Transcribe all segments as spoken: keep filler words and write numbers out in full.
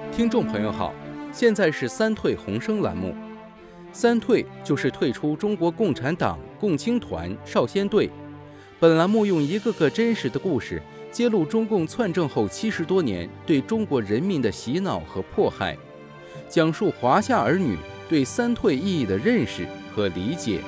听众朋友好，现在是三退红声栏目。三退就是退出中国共产党、共青团、少先队。本栏目用一个个真实的故事，揭露中共篡政后七十多年对中国人民的洗脑和迫害，讲述华夏儿女对三退意义的认识和理解。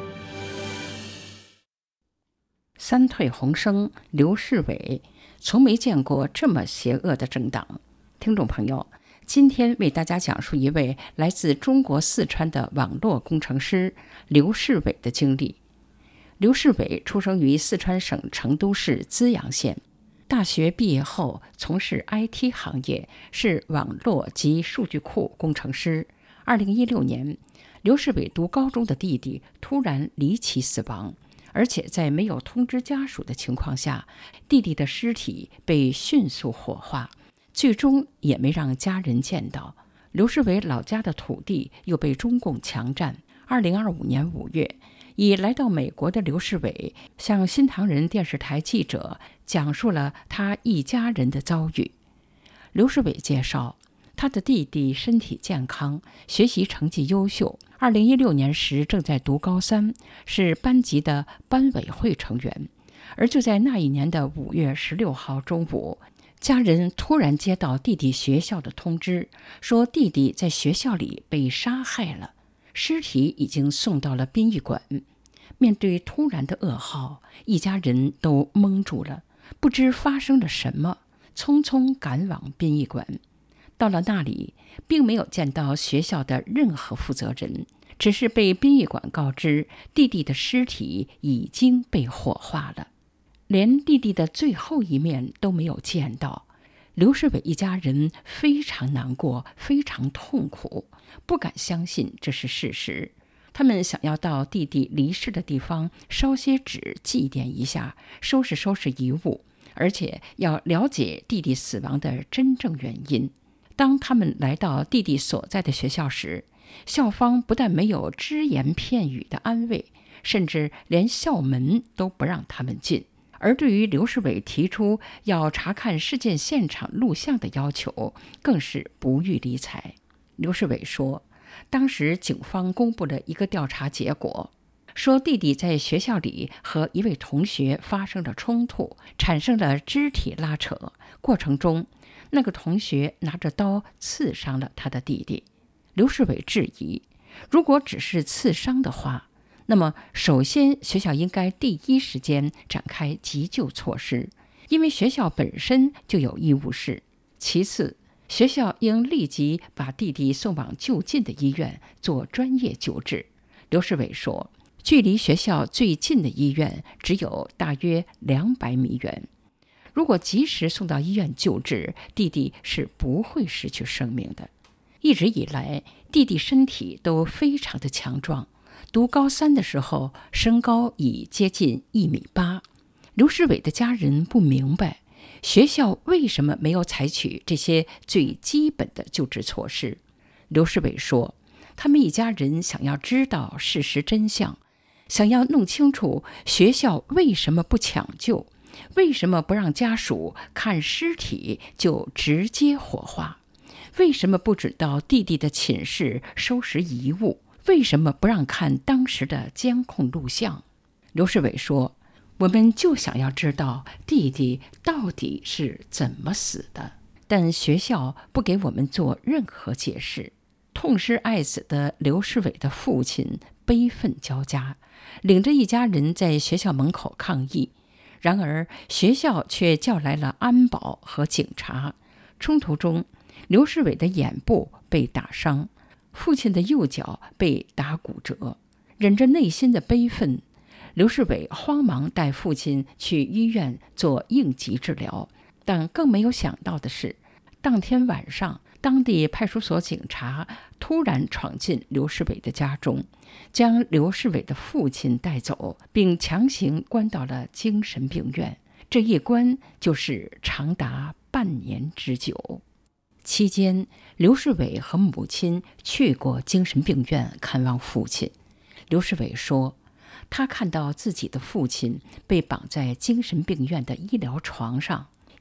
三退红声，刘世伟，从没见过这么邪恶的政党。听众朋友，今天为大家讲述一位来自中国四川的网络工程师刘世伟的经历。刘世伟出生于四川省成都市资阳县，大学毕业后从事 I T 行业，是网络及数据库工程师。二零一六年，刘世伟读高中的弟弟突然离奇死亡，而且在没有通知家属的情况下，弟弟的尸体被迅速火化，最终也没让家人见到。刘世伟老家的土地又被中共强占。二零二五年五月，已来到美国的刘世伟向新唐人电视台记者讲述了他一家人的遭遇。刘世伟介绍，他的弟弟身体健康，学习成绩优秀，二零一六年时正在读高三，是班级的班委会成员。而就在那一年的五月十六号中午，家人突然接到弟弟学校的通知，说弟弟在学校里被杀害了，尸体已经送到了殡仪馆。面对突然的噩耗，一家人都懵住了，不知发生了什么，匆匆赶往殡仪馆。到了那里，并没有见到学校的任何负责人，只是被殡仪馆告知弟弟的尸体已经被火化了，连弟弟的最后一面都没有见到。刘世伟一家人非常难过，非常痛苦，不敢相信这是事实。他们想要到弟弟离世的地方烧些纸祭奠一下，收拾收拾遗物，而且要了解弟弟死亡的真正原因。当他们来到弟弟所在的学校时，校方不但没有只言片语的安慰，甚至连校门都不让他们进。而对于刘世伟提出要查看事件现场录像的要求，更是不予理睬。刘世伟说，当时警方公布了一个调查结果，说弟弟在学校里和一位同学发生了冲突，产生了肢体拉扯，过程中那个同学拿着刀刺伤了他的弟弟。刘世伟质疑，如果只是刺伤的话，那么首先学校应该第一时间展开急救措施，因为学校本身就有医务室。其次，学校应立即把弟弟送往就近的医院做专业救治。刘世伟说，距离学校最近的医院只有大约两百米远，如果及时送到医院救治，弟弟是不会失去生命的。一直以来，弟弟身体都非常的强壮，读高三的时候，身高已接近一米八。刘世伟的家人不明白，学校为什么没有采取这些最基本的救治措施。刘世伟说，他们一家人想要知道事实真相，想要弄清楚学校为什么不抢救，为什么不让家属看尸体就直接火化，为什么不只到弟弟的寝室收拾遗物，为什么不让看当时的监控录像？刘世伟说，我们就想要知道弟弟到底是怎么死的，但学校不给我们做任何解释。痛失爱子的刘世伟的父亲悲愤交加，领着一家人在学校门口抗议。然而学校却叫来了安保和警察。冲突中，刘世伟的眼部被打伤，父亲的右脚被打骨折。忍着内心的悲愤，刘世伟慌忙带父亲去医院做应急治疗。但更没有想到的是，当天晚上，当地派出所警察突然闯进刘世伟的家中，将刘世伟的父亲带走，并强行关到了精神病院。这一关就是长达半年之久。期间，刘世伟和母亲去过精神病院看望父亲。刘世伟说，他看到自己的父亲被绑在精神病院的医疗床上，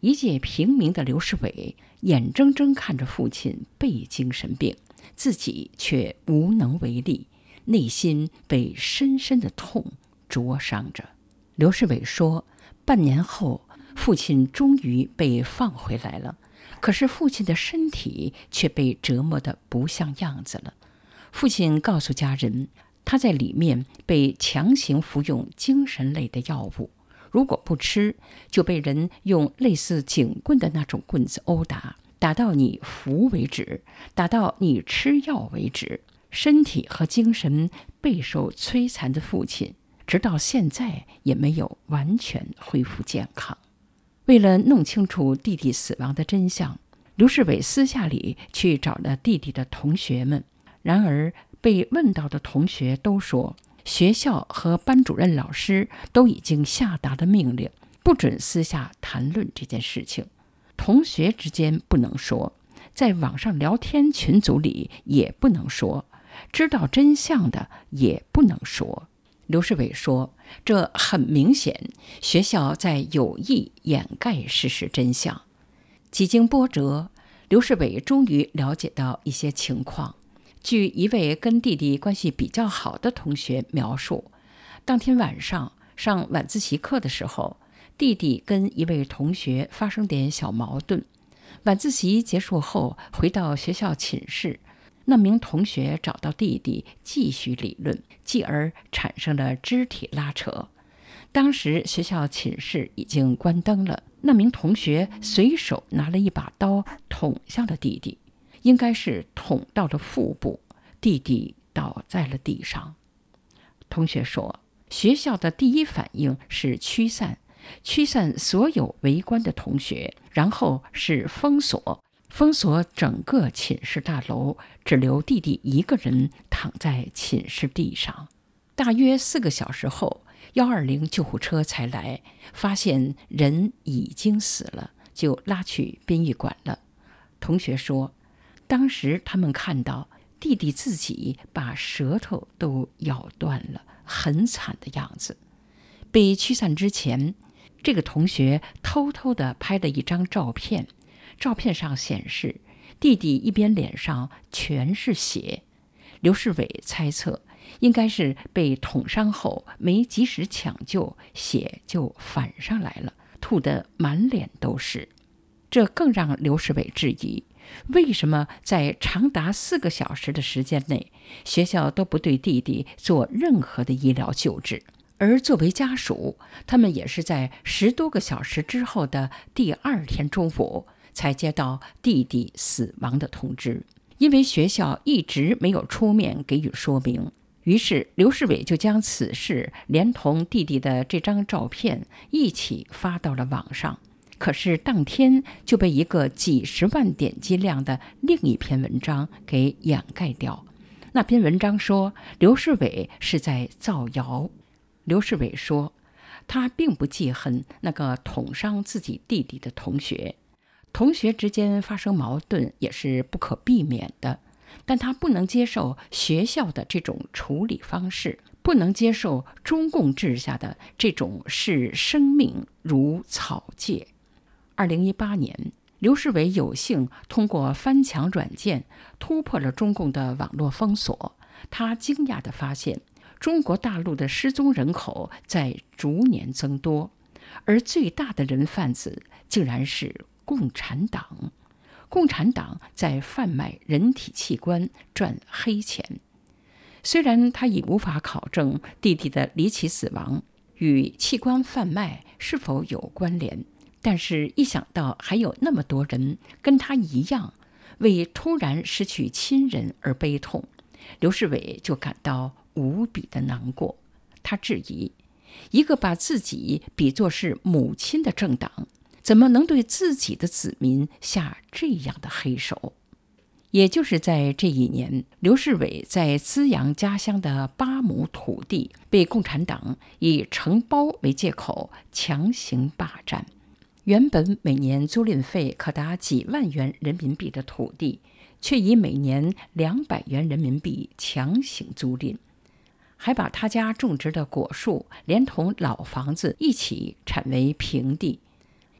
一介平民的刘世伟眼睁睁看着父亲被精神病，自己却无能为力，内心被深深的痛灼伤着。刘世伟说，半年后父亲终于被放回来了，可是父亲的身体却被折磨得不像样子了。父亲告诉家人，他在里面被强行服用精神类的药物，如果不吃，就被人用类似警棍的那种棍子殴打，打到你服为止，打到你吃药为止。身体和精神备受摧残的父亲，直到现在也没有完全恢复健康。为了弄清楚弟弟死亡的真相，刘世伟私下里去找了弟弟的同学们，然而被问到的同学都说，学校和班主任老师都已经下达了命令，不准私下谈论这件事情。同学之间不能说，在网上聊天群组里也不能说，知道真相的也不能说。刘世伟说，这很明显，学校在有意掩盖事实真相。几经波折，刘世伟终于了解到一些情况。据一位跟弟弟关系比较好的同学描述，当天晚上上晚自习课的时候，弟弟跟一位同学发生点小矛盾。晚自习结束后，回到学校寝室，那名同学找到弟弟继续理论，继而产生了肢体拉扯。当时学校寝室已经关灯了，那名同学随手拿了一把刀捅向了弟弟，应该是捅到了腹部，弟弟倒在了地上。同学说，学校的第一反应是驱散，驱散所有围观的同学，然后是封锁，封锁整个寝室大楼，只留弟弟一个人躺在寝室地上。大约四个小时后，一二零救护车才来，发现人已经死了，就拉去殡仪馆了。同学说，当时他们看到弟弟自己把舌头都咬断了，很惨的样子。被驱散之前，这个同学偷偷地拍了一张照片，照片上显示弟弟一边脸上全是血。刘世伟猜测，应该是被捅伤后没及时抢救，血就反上来了，吐得满脸都是。这更让刘世伟质疑，为什么在长达四个小时的时间内，学校都不对弟弟做任何的医疗救治？而作为家属，他们也是在十多个小时之后的第二天中午才接到弟弟死亡的通知。因为学校一直没有出面给予说明，于是刘世伟就将此事连同弟弟的这张照片一起发到了网上。可是当天就被一个几十万点击量的另一篇文章给掩盖掉。那篇文章说刘世伟是在造谣。刘世伟说，他并不记恨那个捅伤自己弟弟的同学，同学之间发生矛盾也是不可避免的，但他不能接受学校的这种处理方式，不能接受中共治下的这种视生命如草芥。二零一八年，刘世伟有幸通过翻墙软件突破了中共的网络封锁。他惊讶地发现，中国大陆的失踪人口在逐年增多，而最大的人贩子竟然是共产党。共产党在贩卖人体器官赚黑钱。虽然他已无法考证弟弟的离奇死亡与器官贩卖是否有关联，但是一想到还有那么多人跟他一样为突然失去亲人而悲痛，刘世伟就感到无比的难过。他质疑，一个把自己比作是母亲的政党，怎么能对自己的子民下这样的黑手？也就是在这一年，刘世伟在滋养家乡的八亩土地被共产党以承包为借口强行霸占。原本每年租赁费可达几万元人民币的土地，却以每年两百元人民币强行租赁，还把他家种植的果树连同老房子一起铲为平地。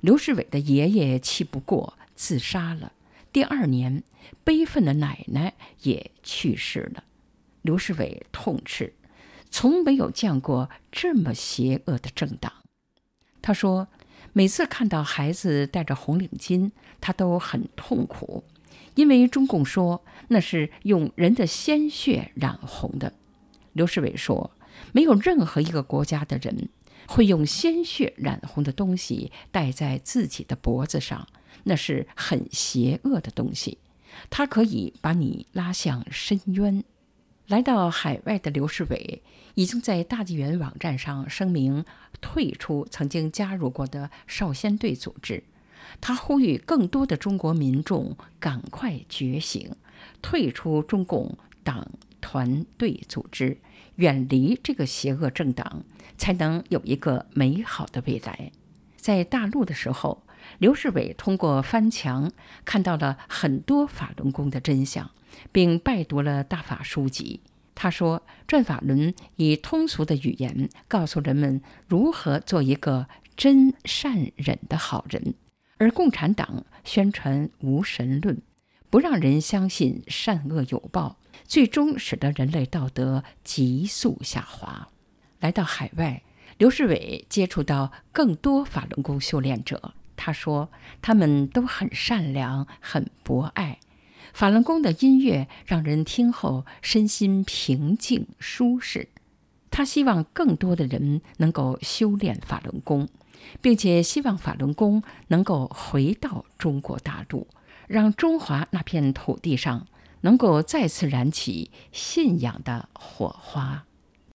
刘世伟的爷爷气不过，自杀了。第二年，悲愤的奶奶也去世了。刘世伟痛斥，从没有见过这么邪恶的政党。他说，每次看到孩子戴着红领巾，他都很痛苦，因为中共说那是用人的鲜血染红的。刘世伟说，没有任何一个国家的人会用鲜血染红的东西戴在自己的脖子上，那是很邪恶的东西，它可以把你拉向深渊。来到海外的刘世伟已经在大纪元网站上声明退出曾经加入过的少先队组织。他呼吁更多的中国民众赶快觉醒，退出中共党团队组织，远离这个邪恶政党，才能有一个美好的未来。在大陆的时候，刘世伟通过翻墙看到了很多法轮功的真相，并拜读了大法书籍。他说，转法轮以通俗的语言告诉人们如何做一个真善忍的好人，而共产党宣传无神论，不让人相信善恶有报，最终使得人类道德急速下滑。来到海外，刘世伟接触到更多法轮功修炼者，他说他们都很善良，很博爱。法轮功的音乐让人听后身心平静舒适。他希望更多的人能够修炼法轮功，并且希望法轮功能够回到中国大陆，让中华那片土地上能够再次燃起信仰的火花。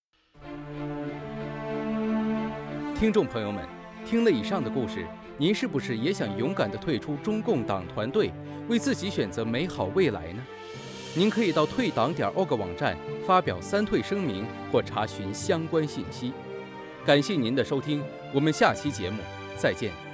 听众朋友们，听了以上的故事，您是不是也想勇敢地退出中共党团队，为自己选择美好未来呢？您可以到退党点 org 网站发表三退声明或查询相关信息。感谢您的收听，我们下期节目再见。